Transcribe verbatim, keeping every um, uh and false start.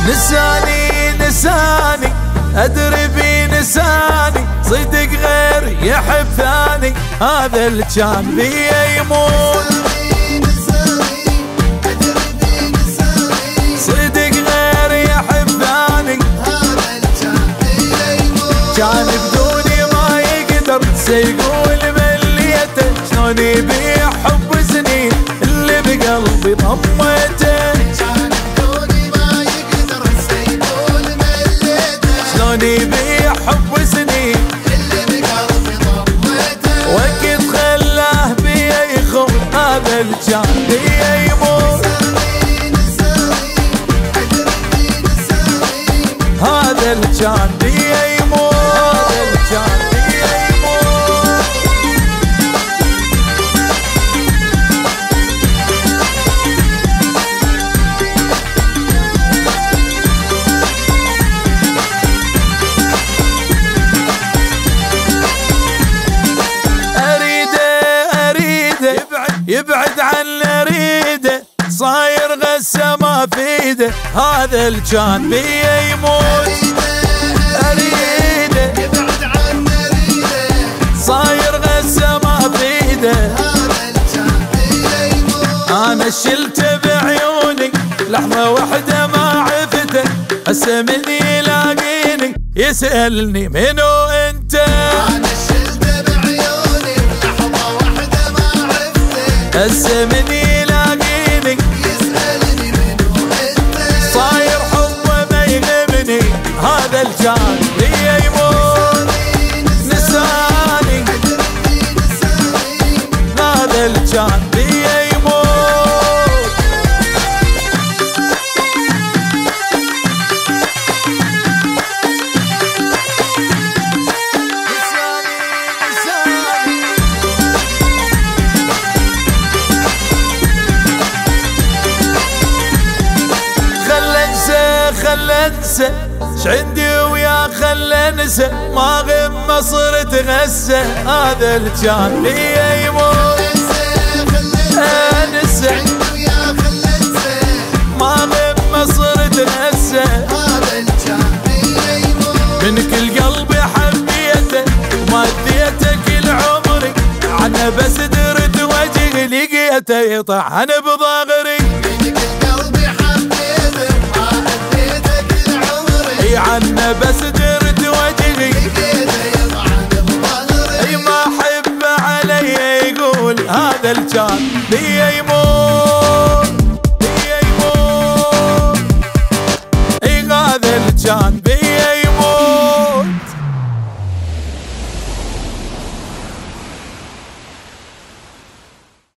نساني نساني أدري بي نساني صدق غير يحب ثاني هذا اللي كان بي يموت. صدق غير يحب ثاني هذا اللي كان بي يموت. كان بدوني ما يقدر سيقول مليته شلون يبيع حب سنين اللي بقلبي ضميته. يبيع حب سنين اللي بقلبي ضميته وقت خلاه بيا يخون هذا اللي كان بيا يموت. هذا اللي كان بيا يموت. هذا اللي كان بيا يموت. يبعد عن ريده صاير غسه ما فيده هذا اللي كان بيا يموت. اريده يبعد عن ريده صاير غسه ما فيده هذا اللي كان بيا يموت. انا شلته بعيوني لحظه واحده ما عرفته هسه من يلاقيني يسالني منو انت. انا شلته بعيوني لحظه واحده ما عرفته هسه من يلاقيني يسألني منو انت. صاير حبه ما يهمني هذا اللي كان بيا يموت. نساني هذا اللي كان بيا يموت. خلى انسى شعندي ويا خلى انسى ما غم صرت غسه هذا اللي كان بيا يموت. انسى ويا خلى انسى ما غم صرت غسه هذا اللي كان بيا يموت. من كل قلبي حبيته وما اديته كل عمري عنه بس درت وجهي لقيته يطحن بظهري. عنه بس درت وجهي اي ما حب علي يقول هذا اللي كان بيا يموت.